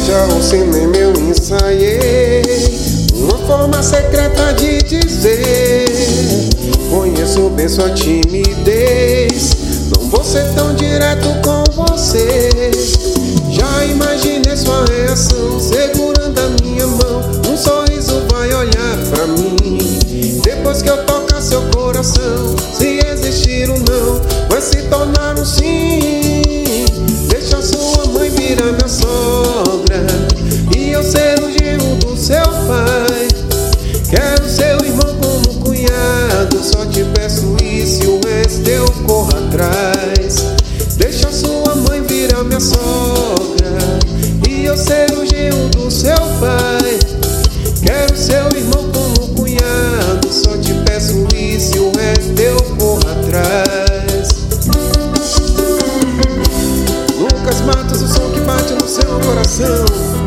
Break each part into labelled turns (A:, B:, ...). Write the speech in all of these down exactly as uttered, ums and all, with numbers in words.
A: frente ao cinema eu ensaiei uma forma secreta de dizer: conheço bem sua timidez, não vou ser tão direto com você. Já imaginei sua reação, segurando a minha mão, um sorriso vai olhar pra mim. Depois que eu tocar seu coração, se existir um não, vai se tornar um sim. Deixa sua mãe virar minha sogra e eu ser o genro do seu pai. Quero seu irmão como cunhado, só te peço isso e o resto eu corro atrás. Deixa sua mãe virar minha sogra e eu ser o genro do seu pai. Quero seu irmão como cunhado, só te peço isso e o resto eu corro atrás. Lucas Matos, o som que bate no seu coração.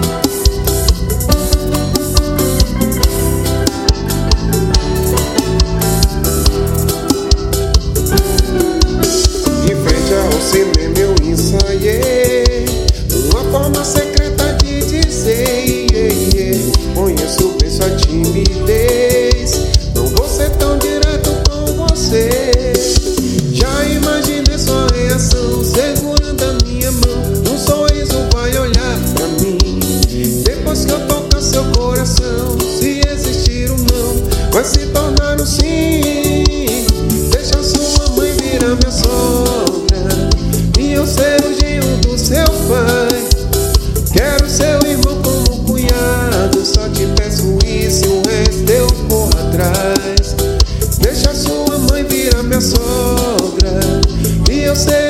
A: Ao cinema eu ensaiei uma forma secreta de dizer: yeah, yeah. Conheço bem sua timidez, não vou ser tão direto com você. Já imaginei sua reação, segurando a minha mão, um sorriso vai olhar pra mim. Depois que eu tocar seu coração, se existir um não, vai se tornar um sim. Deixa sua mãe virar minha sogra e eu ser o genro do seu pai. Quero seu irmão como cunhado, só te peço isso e o resto eu corro atrás. Deixa sua mãe virar minha sogra e eu ser